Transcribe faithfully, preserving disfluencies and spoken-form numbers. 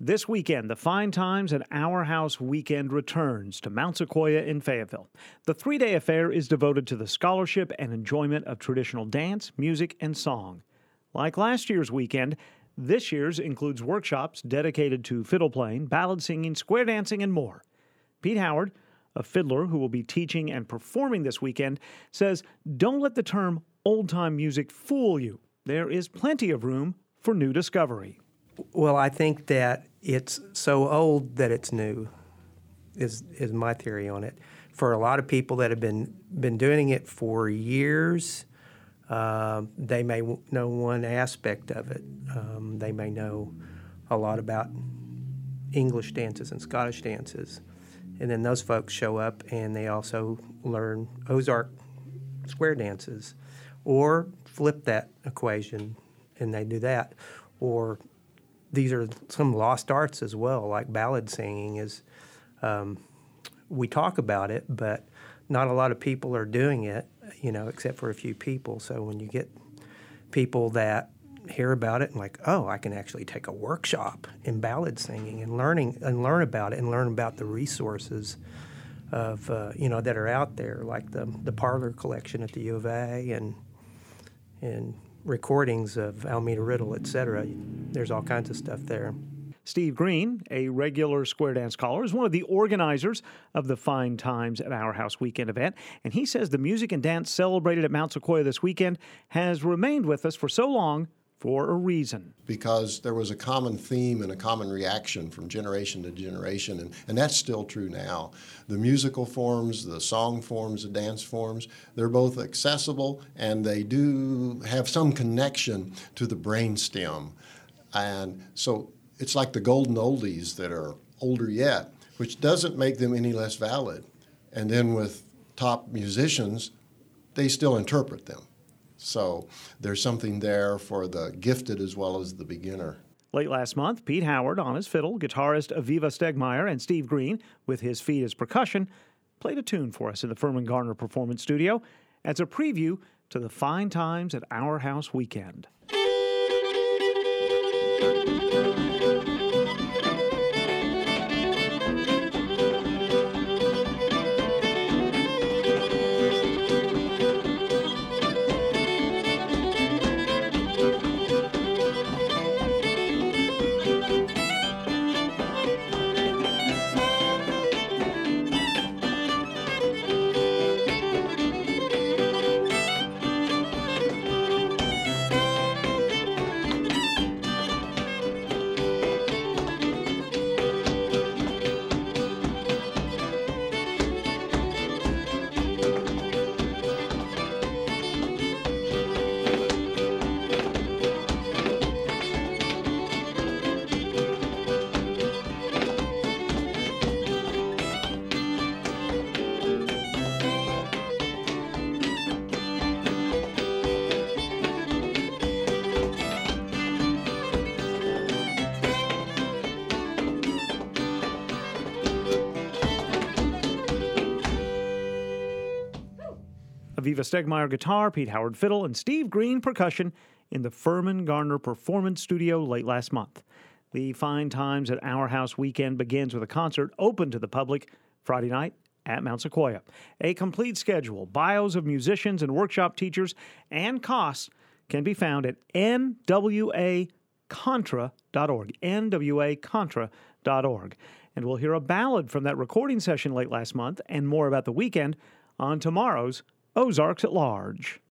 This weekend, the Fine Times at Our House Weekend returns to Mount Sequoia in Fayetteville. The three-day affair is devoted to the scholarship and enjoyment of traditional dance, music, and song. Like last year's weekend, this year's includes workshops dedicated to fiddle playing, ballad singing, square dancing, and more. Pete Howard, a fiddler who will be teaching and performing this weekend, says don't let the term old-time music fool you. There is plenty of room for new discovery. Well, I think that it's so old that it's new, is is my theory on it. For a lot of people that have been been doing it for years, uh, they may w- know one aspect of it. Um, they may know a lot about English dances and Scottish dances. And then those folks show up and they also learn Ozark square dances. Or flip that equation and they do that. Or these are some lost arts as well, like ballad singing is, um, we talk about it, but not a lot of people are doing it, you know, except for a few people. So when you get people that hear about it and like, oh, I can actually take a workshop in ballad singing and learning and learn about it and learn about the resources of, uh, you know, that are out there, like the the Parlor collection at the U of A and and recordings of Almeda Riddle, et cetera. There's all kinds of stuff there. Steve Green, a regular square dance caller, is one of the organizers of the Fine Times at Our House Weekend event, and he says the music and dance celebrated at Mount Sequoia this weekend has remained with us for so long for a reason. Because there was a common theme and a common reaction from generation to generation, and, and that's still true now. The musical forms, the song forms, the dance forms, they're both accessible and they do have some connection to the brainstem. And so it's like the golden oldies that are older yet, which doesn't make them any less valid. And then with top musicians, they still interpret them. So there's something there for the gifted as well as the beginner. Late last month, Pete Howard on his fiddle, guitarist Aviva Stegmeyer, and Steve Green, with his feet as percussion, played a tune for us in the Furman Garner Performance Studio as a preview to the Fine Times at Our House Weekend. Aviva Stegmeyer guitar, Pete Howard fiddle, and Steve Green percussion in the Furman Garner Performance Studio late last month. The Fine Times at Our House Weekend begins with a concert open to the public Friday night at Mount Sequoia. A complete schedule, bios of musicians and workshop teachers, and costs can be found at N W A contra dot org, N W A contra dot org. And we'll hear a ballad from that recording session late last month and more about the weekend on tomorrow's Ozarks at Large.